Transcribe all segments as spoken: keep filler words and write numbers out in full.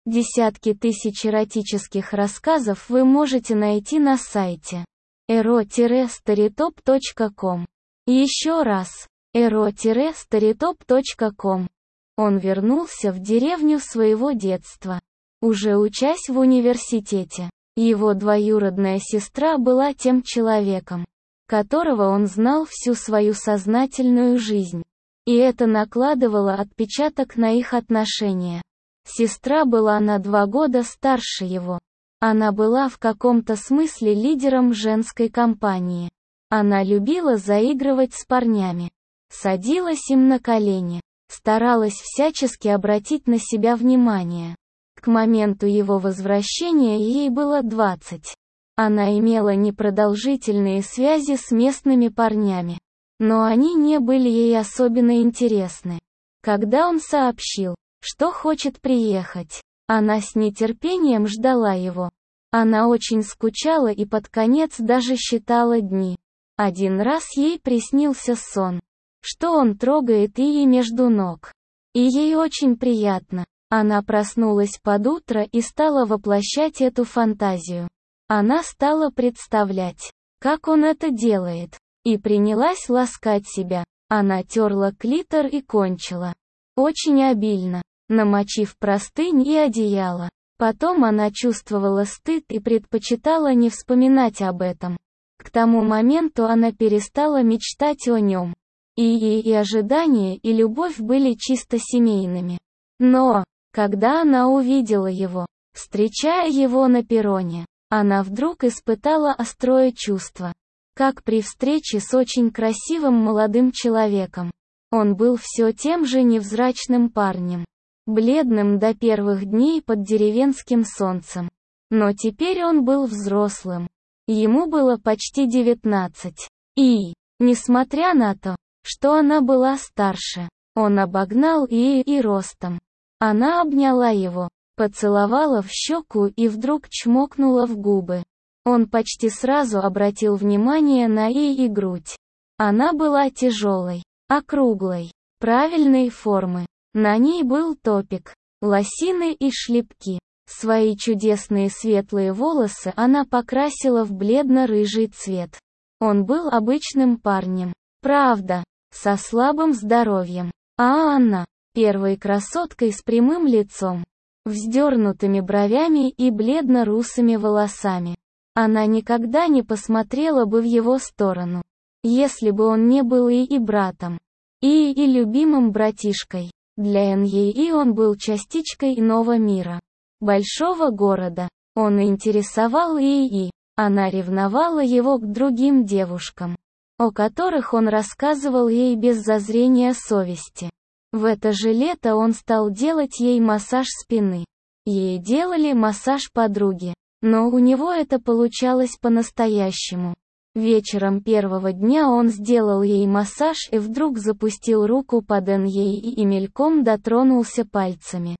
Десятки тысяч эротических рассказов вы можете найти на сайте эро старитоп точка ком. Еще раз, эро старитоп точка ком. Он вернулся в деревню своего детства. Уже учась в университете, его двоюродная сестра была тем человеком, которого он знал всю свою сознательную жизнь. И это накладывало отпечаток на их отношения. Сестра была на два года старше его. Она была в каком-то смысле лидером женской компании. Она любила заигрывать с парнями. Садилась им на колени. Старалась всячески обратить на себя внимание. К моменту его возвращения ей было двадцать. Она имела непродолжительные связи с местными парнями. Но они не были ей особенно интересны. Когда он сообщил, что хочет приехать, она с нетерпением ждала его. Она очень скучала и под конец даже считала дни. Один раз ей приснился сон, что он трогает ее между ног. И ей очень приятно. Она проснулась под утро и стала воплощать эту фантазию. Она стала представлять, как он это делает, и принялась ласкать себя. Она терла клитор и кончила. Очень обильно, намочив простынь и одеяло. Потом она чувствовала стыд и предпочитала не вспоминать об этом. К тому моменту она перестала мечтать о нем. И ей и ожидания, и любовь были чисто семейными. Но, когда она увидела его, встречая его на перроне, она вдруг испытала острое чувство. Как при встрече с очень красивым молодым человеком. Он был все тем же невзрачным парнем. Бледным до первых дней под деревенским солнцем. Но теперь он был взрослым. Ему было почти девятнадцать. И, несмотря на то, что она была старше, он обогнал ее и ростом. Она обняла его, поцеловала в щеку и вдруг чмокнула в губы. Он почти сразу обратил внимание на ее грудь. Она была тяжелой, округлой, правильной формы. На ней был топик, лосины и шлепки. Свои чудесные светлые волосы она покрасила в бледно-рыжий цвет. Он был обычным парнем, правда, со слабым здоровьем. А Анна, первой красоткой с прямым лицом, вздернутыми бровями и бледно-русыми волосами. Она никогда не посмотрела бы в его сторону, если бы он не был и, и братом, и, и любимым братишкой. Для Эньи он был частичкой иного мира, большого города. Он интересовал Ии. Она ревновала его к другим девушкам, о которых он рассказывал ей без зазрения совести. В это же лето он стал делать ей массаж спины. Ей делали массаж подруги. Но у него это получалось по-настоящему. Вечером первого дня он сделал ей массаж и вдруг запустил руку под Эньей и мельком дотронулся пальцами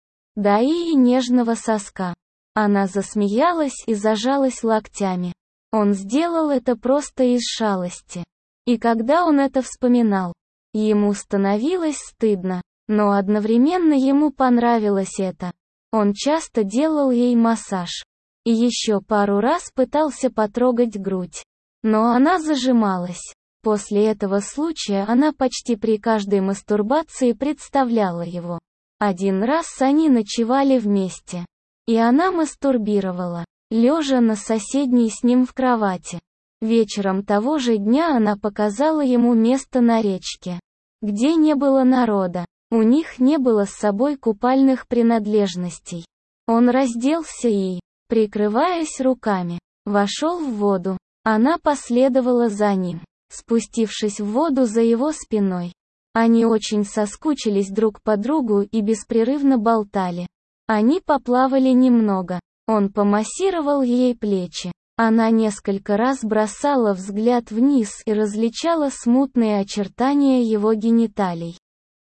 до ее нежного соска. Она засмеялась и зажалась локтями. Он сделал это просто из шалости. И когда он это вспоминал, ему становилось стыдно, но одновременно ему понравилось это. Он часто делал ей массаж. И еще пару раз пытался потрогать грудь. Но она зажималась. После этого случая она почти при каждой мастурбации представляла его. Один раз они ночевали вместе. И она мастурбировала, лежа на соседней с ним в кровати. Вечером того же дня она показала ему место на речке, где не было народа. У них не было с собой купальных принадлежностей. Он разделся и, прикрываясь руками, вошел в воду. Она последовала за ним, спустившись в воду за его спиной. Они очень соскучились друг по другу и беспрерывно болтали. Они поплавали немного. Он помассировал ей плечи. Она несколько раз бросала взгляд вниз и различала смутные очертания его гениталий.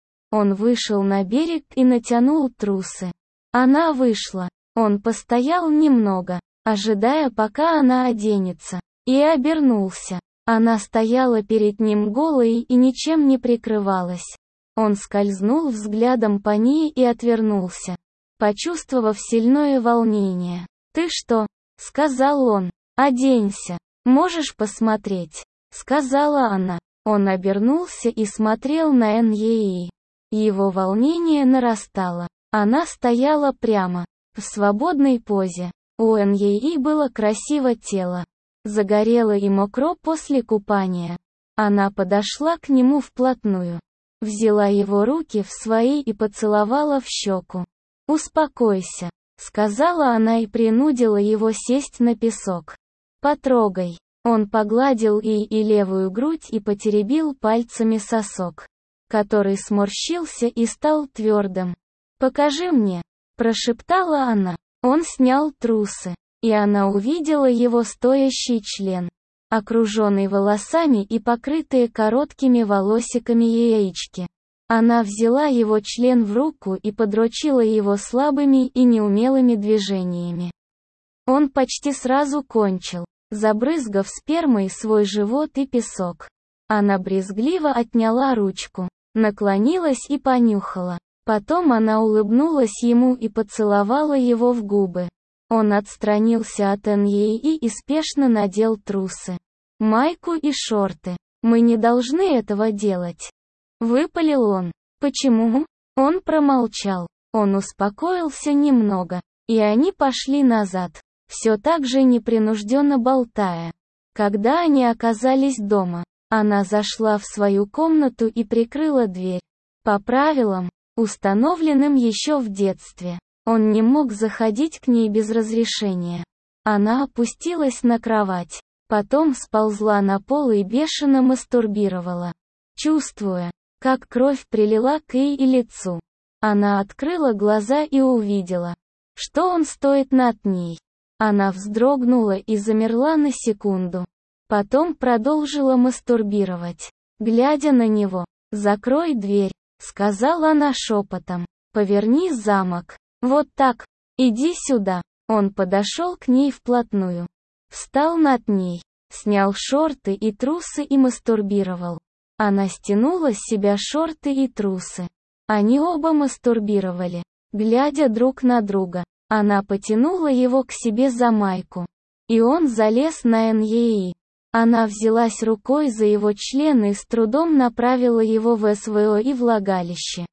Он вышел на берег и натянул трусы. Она вышла. Он постоял немного, ожидая, пока она оденется, и обернулся. Она стояла перед ним голой и ничем не прикрывалась. Он скользнул взглядом по ней и отвернулся. почувствовав сильное волнение. «Ты что?» — сказал он. «Оденься. Можешь посмотреть», — сказала она. Он обернулся и смотрел на Эньеи. Его волнение нарастало. Она стояла прямо, в свободной позе. У Эньеи было красивое тело. Загорело и мокро после купания. Она подошла к нему вплотную. Взяла его руки в свои и поцеловала в щеку. «Успокойся», — сказала она и принудила его сесть на песок. «Потрогай». Он погладил ей и левую грудь и потеребил пальцами сосок, который сморщился и стал твердым. «Покажи мне», — прошептала она. Он снял трусы, и она увидела его стоящий член, окруженный волосами и покрытые короткими волосиками яички. Она взяла его член в руку и подрочила его слабыми и неумелыми движениями. Он почти сразу кончил, забрызгав спермой свой живот и песок. Она брезгливо отняла ручку, наклонилась и понюхала. Потом она улыбнулась ему и поцеловала его в губы. Он отстранился от Эньеи и спешно надел трусы, майку и шорты. «Мы не должны этого делать», — выпалил он. «Почему?» Он промолчал. Он успокоился немного, и они пошли назад, все так же непринужденно болтая. Когда они оказались дома, она зашла в свою комнату и прикрыла дверь. По правилам, установленным еще в детстве, он не мог заходить к ней без разрешения. Она опустилась на кровать, потом сползла на пол и бешено мастурбировала, чувствуя, как кровь прилила к ей и лицу. Она открыла глаза и увидела, что он стоит над ней. Она вздрогнула и замерла на секунду. Потом продолжила мастурбировать, глядя на него. «Закрой дверь», — сказала она шепотом. «Поверни замок. Вот так. Иди сюда». Он подошел к ней вплотную. Встал над ней, снял шорты и трусы и мастурбировал. Она стянула с себя шорты и трусы. Они оба мастурбировали, глядя друг на друга. Она потянула его к себе за майку. И он залез на Эньеи. Она взялась рукой за его член и с трудом направила его в СВО и влагалище.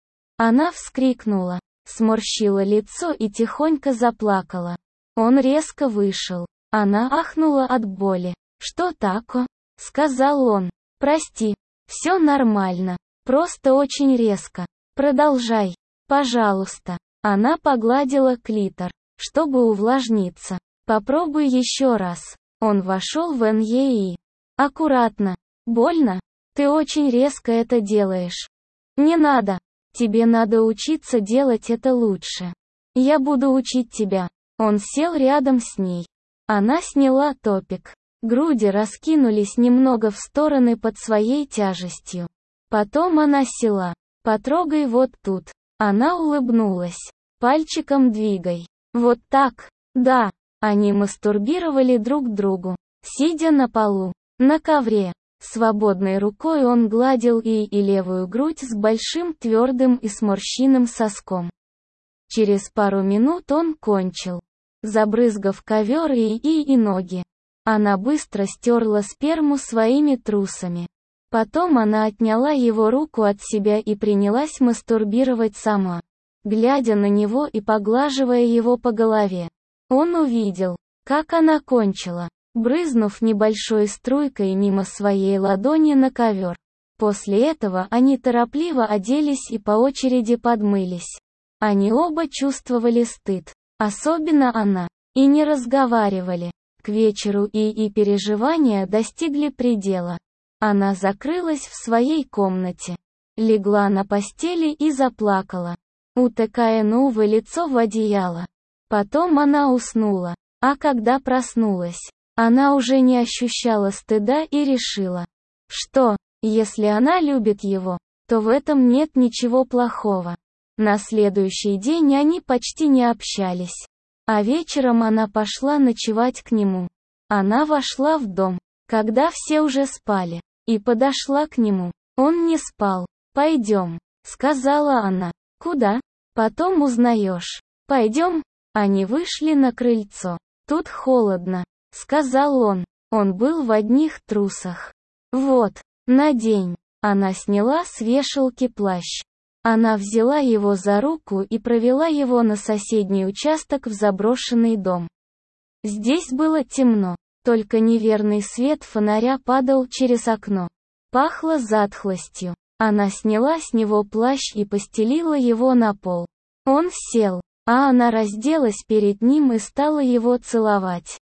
Она вскрикнула, сморщила лицо и тихонько заплакала. Он резко вышел. Она ахнула от боли. «Что тако?» — сказал он. «Прости, все нормально, просто очень резко. Продолжай, пожалуйста». Она погладила клитор, чтобы увлажниться. «Попробуй еще раз». Он вошел в Эньеи. «Аккуратно. Больно? Ты очень резко это делаешь. Не надо. Тебе надо учиться делать это лучше. Я буду учить тебя». Он сел рядом с ней. Она сняла топик. Груди раскинулись немного в стороны под своей тяжестью. Потом она села. «Потрогай вот тут». Она улыбнулась. «Пальчиком двигай. Вот так. Да». Они мастурбировали друг другу, сидя на полу, на ковре. Свободной рукой он гладил ей и левую грудь с большим твердым и сморщенным соском. Через пару минут он кончил, забрызгав ковер и и и ноги. Она быстро стерла сперму своими трусами. Потом она отняла его руку от себя и принялась мастурбировать сама, глядя на него и поглаживая его по голове. Он увидел, как она кончила, брызнув небольшой струйкой мимо своей ладони на ковер. После этого они торопливо оделись и по очереди подмылись. Они оба чувствовали стыд, особенно она, и не разговаривали. К вечеру и и переживания достигли предела. Она закрылась в своей комнате, легла на постели и заплакала, утыкая новое лицо в одеяло. Потом она уснула, а когда проснулась, она уже не ощущала стыда и решила, что, если она любит его, то в этом нет ничего плохого. На следующий день они почти не общались, а вечером она пошла ночевать к нему. Она вошла в дом, когда все уже спали, и подошла к нему. Он не спал. «Пойдем», — сказала она. «Куда? Потом узнаешь». «Пойдем?» Они вышли на крыльцо. «Тут холодно», — сказал он. Он был в одних трусах. «Вот, надень». Она сняла с вешалки плащ. Она взяла его за руку и провела его на соседний участок в заброшенный дом. Здесь было темно, только неверный свет фонаря падал через окно. Пахло затхлостью. Она сняла с него плащ и постелила его на пол. Он сел, а она разделась перед ним и стала его целовать,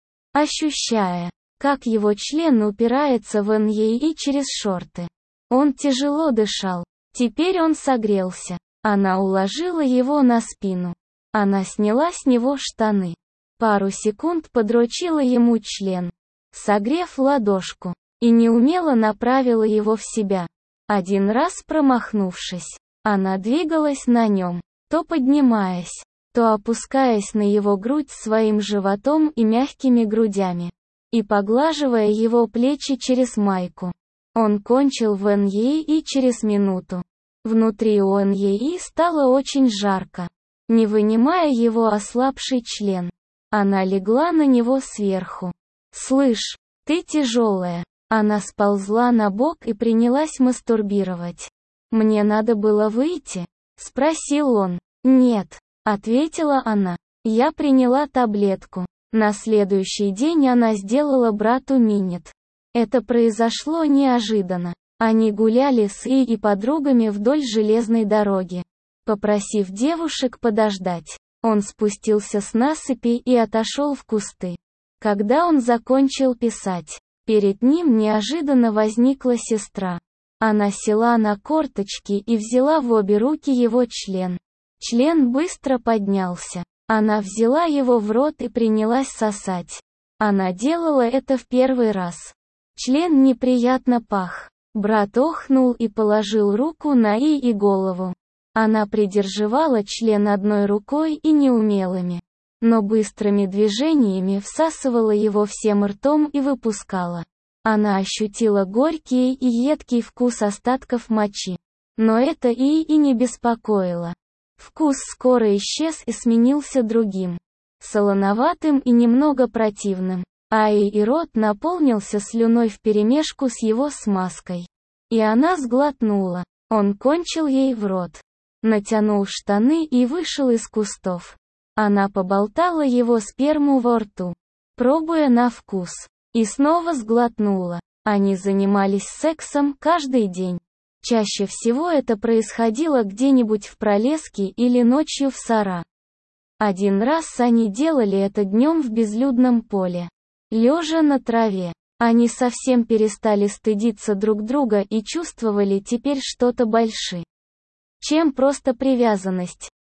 ощущая, как его член упирается в ней через шорты. Он тяжело дышал. Теперь он согрелся. Она уложила его на спину. Она сняла с него штаны. Пару секунд подрочила ему член, согрев ладошку, и неумело направила его в себя. Один раз промахнувшись, она двигалась на нем, то поднимаясь, то опускаясь на его грудь своим животом и мягкими грудями, и поглаживая его плечи через майку. Он кончил в ней и через минуту. Внутри у ней стало очень жарко. Не вынимая его ослабший член, она легла на него сверху. «Слышь, ты тяжелая». Она сползла на бок и принялась мастурбировать. «Мне надо было выйти?» — спросил он. «Нет», — ответила она. «Я приняла таблетку». На следующий день она сделала брату минет. Это произошло неожиданно. Они гуляли с И и подругами вдоль железной дороги. Попросив девушек подождать, он спустился с насыпи и отошел в кусты. Когда он закончил писать, перед ним неожиданно возникла сестра. Она села на корточки и взяла в обе руки его член. Член быстро поднялся. Она взяла его в рот и принялась сосать. Она делала это в первый раз. Член неприятно пах. Брат охнул и положил руку на И и голову. Она придерживала член одной рукой и неумелыми, но быстрыми движениями всасывала его всем ртом и выпускала. Она ощутила горький и едкий вкус остатков мочи. Но это И и не беспокоило. Вкус скоро исчез и сменился другим, солоноватым и немного противным. А И и рот наполнился слюной вперемешку с его смазкой. И она сглотнула. Он кончил ей в рот, натянул штаны и вышел из кустов. Она поболтала его сперму во рту, пробуя на вкус, и снова сглотнула. Они занимались сексом каждый день. Чаще всего это происходило где-нибудь в пролеске или ночью в сара. Один раз они делали это днем в безлюдном поле. Лежа на траве, они совсем перестали стыдиться друг друга и чувствовали теперь что-то больше, чем просто привязанность.